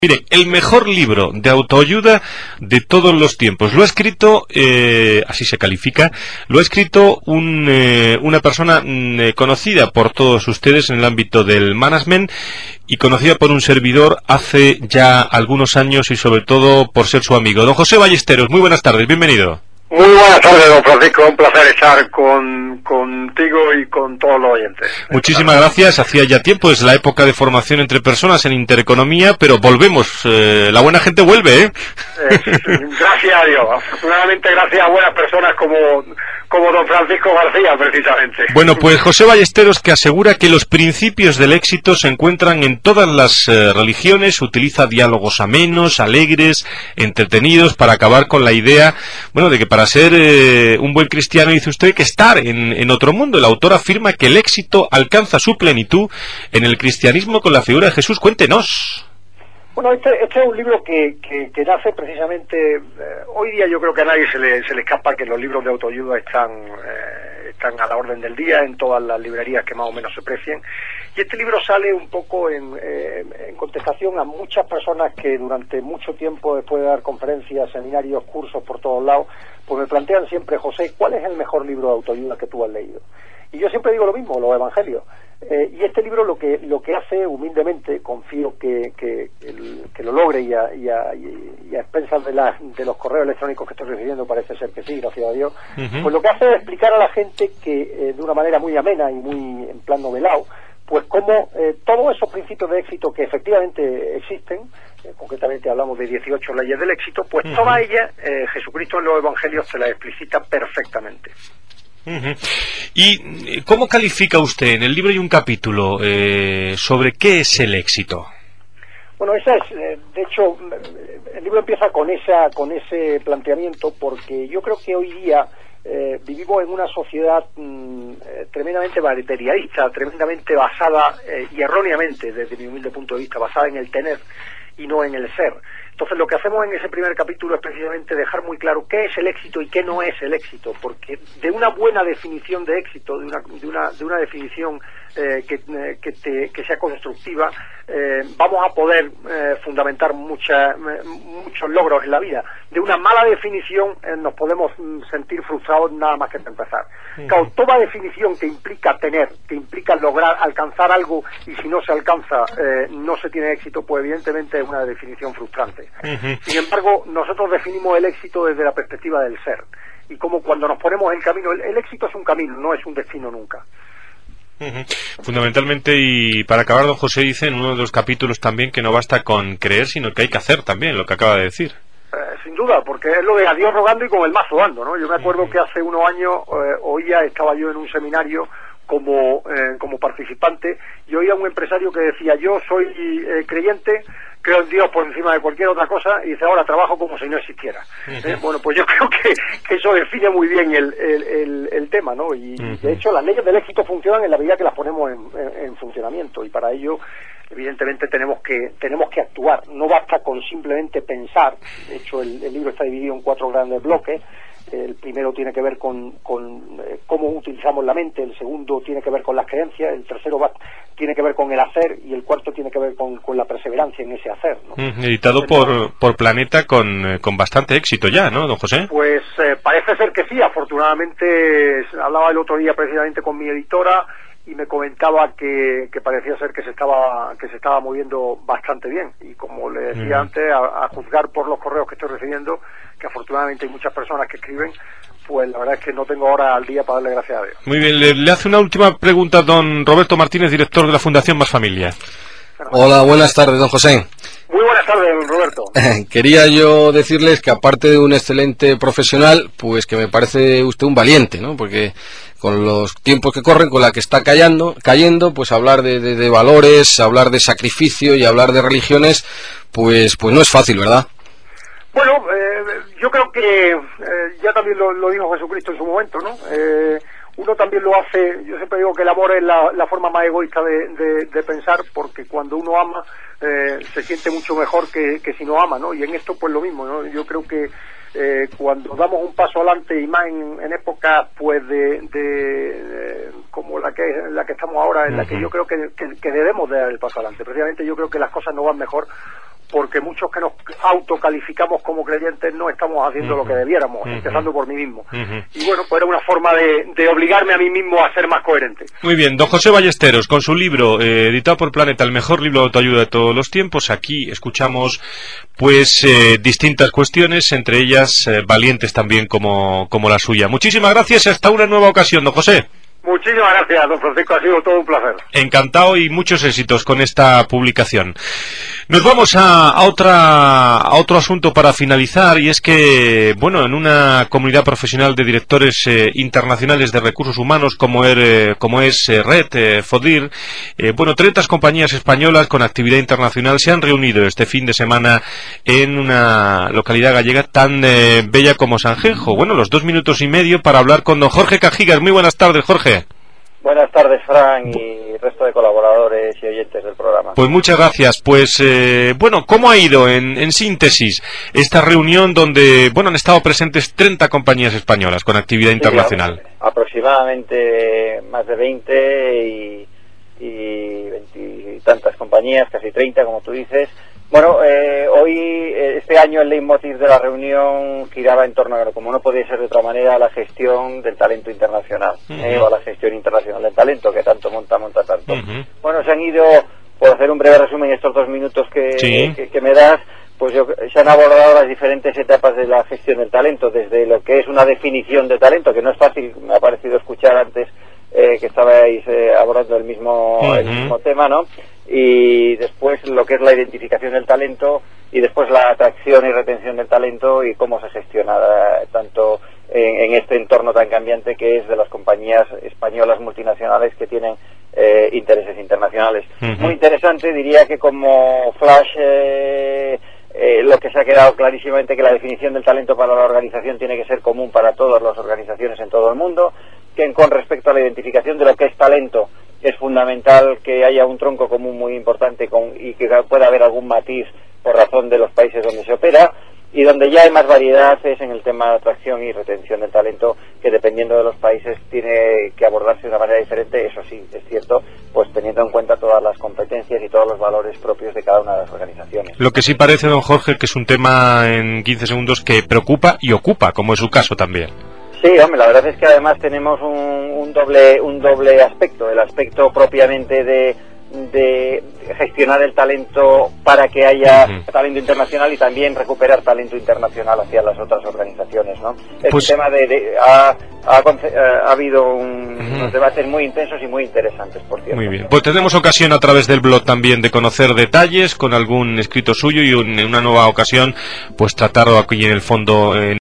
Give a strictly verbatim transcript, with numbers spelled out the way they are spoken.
Mire, el mejor libro de autoayuda de todos los tiempos. Lo ha escrito, eh, así se califica, lo ha escrito un, eh, una persona eh, conocida por todos ustedes en el ámbito del management y conocida por un servidor hace ya algunos años y sobre todo por ser su amigo. Don José Ballesteros, muy buenas tardes, bienvenido. Muy buenas tardes, don Francisco, un placer estar con, contigo y con todos los oyentes. Muchísimas gracias, hacía ya tiempo, es la época de formación entre personas en Intereconomía, pero volvemos, eh, la buena gente vuelve, ¿eh? eh gracias a Dios, afortunadamente gracias a buenas personas como, como don Francisco García, precisamente. Bueno, pues José Ballesteros, que asegura que los principios del éxito se encuentran en todas las eh, religiones, utiliza diálogos amenos, alegres, entretenidos, para acabar con la idea, bueno, de que para Para ser eh, un buen cristiano, dice usted, que estar en, en otro mundo. El autor afirma que el éxito alcanza su plenitud en el cristianismo con la figura de Jesús. Cuéntenos. Bueno, este, este es un libro que, que, que nace precisamente, eh, hoy día yo creo que a nadie se le, se le escapa que los libros de autoayuda están, eh, están a la orden del día en todas las librerías que más o menos se precien. Y este libro sale un poco en, eh, en contestación a muchas personas que durante mucho tiempo, después de dar conferencias, seminarios, cursos por todos lados, pues me plantean siempre, José, ¿cuál es el mejor libro de autoayuda que tú has leído? Y yo siempre digo lo mismo, los evangelios. Eh, y este libro lo que lo que hace, humildemente, confío que, que, el, que lo logre y a, y a, y a expensas de, la, de los correos electrónicos que estoy recibiendo, parece ser que sí, gracias a Dios, uh-huh. Pues lo que hace es explicar a la gente que eh, de una manera muy amena y muy en plan novelado, pues como eh, todos esos principios de éxito que efectivamente existen, eh, concretamente hablamos de dieciocho leyes del éxito, pues uh-huh. Todas ellas, eh, Jesucristo en los evangelios se las explicita perfectamente. Uh-huh. ¿Y cómo califica usted? En el libro hay un capítulo eh, sobre qué es el éxito. Bueno, esa es, eh, de hecho, el libro empieza con esa, con ese planteamiento, porque yo creo que hoy día eh, vivimos en una sociedad mmm, eh, tremendamente materialista, tremendamente basada, eh, y erróneamente, desde mi humilde punto de vista, basada en el tener y no en el ser. Entonces lo que hacemos en ese primer capítulo es precisamente dejar muy claro qué es el éxito y qué no es el éxito, porque de una buena definición de éxito, de una, de una, de una definición eh, que, eh, que, te, que sea constructiva, eh, vamos a poder eh, fundamentar mucha, eh, muchos logros en la vida. De una mala definición eh, nos podemos sentir frustrados nada más que empezar. Sí. Claro, toda definición que implica tener, que implica lograr, alcanzar algo, y si no se alcanza eh, no se tiene éxito, pues evidentemente es una definición frustrante. Uh-huh. Sin embargo, nosotros definimos el éxito desde la perspectiva del ser, y como cuando nos ponemos en camino, el, el éxito es un camino, no es un destino nunca. Uh-huh. Fundamentalmente, y para acabar, don José dice en uno de los capítulos también que no basta con creer, sino que hay que hacer también, lo que acaba de decir. Eh, sin duda, porque es lo de a Dios rogando y con el mazo dando, ¿no? Yo me acuerdo uh-huh. que hace unos años eh, oía, estaba yo en un seminario como eh, como participante, y oía a un empresario que decía, yo soy eh, creyente, creo en Dios por encima de cualquier otra cosa, y dice, ahora trabajo como si no existiera. Uh-huh. ¿Eh? Bueno, pues yo creo que, que eso define muy bien el, el, el, el tema, ¿no? Y uh-huh. de hecho las leyes del éxito funcionan en la medida que las ponemos en, en, en funcionamiento, y para ello evidentemente tenemos que tenemos que actuar. No basta con simplemente pensar. De hecho el, el libro está dividido en cuatro grandes bloques. El primero tiene que ver con, con eh, cómo utilizamos la mente, el segundo tiene que ver con las creencias, el tercero va, tiene que ver con el hacer, y el cuarto tiene que ver con, con la perseverancia en ese hacer, ¿no? Mm, editado por, por Planeta con, con bastante éxito ya, ¿no, don José? Pues eh, parece ser que sí, afortunadamente. Hablaba el otro día precisamente con mi editora y me comentaba que, que parecía ser que se estaba que se estaba moviendo bastante bien, y como le decía mm. antes, a, a juzgar por los correos que estoy recibiendo, que afortunadamente hay muchas personas que escriben, pues la verdad es que no tengo hora al día para darle gracias a Dios. Muy bien, le, le hace una última pregunta don Roberto Martínez, director de la Fundación Más Familia. Hola, buenas tardes, don José. Muy buenas tardes, don Roberto. Quería yo decirles que aparte de un excelente profesional, pues que me parece usted un valiente, ¿no? Porque con los tiempos que corren, con la que está cayendo, cayendo, pues hablar de, de, de valores, hablar de sacrificio y hablar de religiones, pues pues no es fácil, ¿verdad? Bueno, eh, yo creo que eh, ya también lo, lo dijo Jesucristo en su momento, ¿no? Eh, uno también lo hace. Yo siempre digo que el amor es la, la forma más egoísta de, de, de pensar, porque cuando uno ama eh, se siente mucho mejor que, que si no ama, ¿no? Y en esto pues lo mismo, ¿no? Yo creo que eh, cuando damos un paso adelante, y más en, en épocas pues de, de, de como la que la que estamos ahora, en uh-huh. la que yo creo que, que, que debemos de dar el paso adelante. Precisamente yo creo que las cosas no van mejor porque muchos que nos autocalificamos como creyentes no estamos haciendo uh-huh. lo que debiéramos, uh-huh. empezando por mí mismo. Uh-huh. Y bueno, pues era una forma de, de obligarme a mí mismo a ser más coherente. Muy bien, don José Ballesteros, con su libro, eh, editado por Planeta, el mejor libro de autoayuda de todos los tiempos. Aquí escuchamos pues eh, distintas cuestiones, entre ellas eh, valientes también como, como la suya. Muchísimas gracias y hasta una nueva ocasión, don José. Muchísimas gracias, don Francisco, ha sido todo un placer. Encantado y muchos éxitos con esta publicación. Nos vamos a, a otra a otro asunto para finalizar, y es que, bueno, en una comunidad profesional de directores eh, internacionales de recursos humanos como, er, eh, como es eh, Red eh, FODIR, eh, bueno, treinta compañías españolas con actividad internacional se han reunido este fin de semana en una localidad gallega tan eh, bella como Sanjenjo. Bueno, los dos minutos y medio para hablar con don Jorge Cajigas. Muy buenas tardes, Jorge. Buenas tardes, Fran, y resto de colaboradores y oyentes del programa. Pues muchas gracias. Pues, eh, bueno, ¿cómo ha ido, en, en síntesis, esta reunión donde, bueno, han estado presentes treinta compañías españolas con actividad internacional? Sí, aproximadamente más de veinte y, y veintitantas compañías, casi treinta, como tú dices. Bueno, eh, hoy, este año, el leitmotiv de la reunión giraba en torno a, como no podía ser de otra manera, a la gestión del talento internacional, uh-huh. eh, o a la gestión internacional del talento, que tanto monta, monta tanto. Uh-huh. Bueno, se han ido, por hacer un breve resumen, estos dos minutos que, sí. que, que me das, pues yo, se han abordado las diferentes etapas de la gestión del talento, desde lo que es una definición de talento, que no es fácil, me ha parecido escuchar antes eh, que estabais eh, abordando el mismo, uh-huh. el mismo tema, ¿no? Y después lo que es la identificación del talento, y después la atracción y retención del talento y cómo se gestiona eh, tanto en, en este entorno tan cambiante que es de las compañías españolas multinacionales que tienen eh, intereses internacionales. Uh-huh. Muy interesante, diría que como flash eh, eh, lo que se ha quedado clarísimamente que la definición del talento para la organización tiene que ser común para todas las organizaciones en todo el mundo, que con respecto a la identificación de lo que es talento es fundamental que haya un tronco común muy importante con, y que pueda haber algún matiz por razón de los países donde se opera, y donde ya hay más variedad es en el tema de atracción y retención del talento, que dependiendo de los países tiene que abordarse de una manera diferente, eso sí, es cierto, pues teniendo en cuenta todas las competencias y todos los valores propios de cada una de las organizaciones. Lo que sí parece, don Jorge, que es un tema, en quince segundos, que preocupa y ocupa, como es su caso también. Sí, hombre, la verdad es que además tenemos un, un doble un doble aspecto, el aspecto propiamente de, de gestionar el talento para que haya uh-huh. talento internacional y también recuperar talento internacional hacia las otras organizaciones, ¿no? Pues... El tema de, de ha, ha, ha habido un, uh-huh. unos debates muy intensos y muy interesantes, por cierto. Muy bien, pues tenemos ocasión a través del blog también de conocer detalles con algún escrito suyo, y en una nueva ocasión pues tratarlo aquí en el fondo en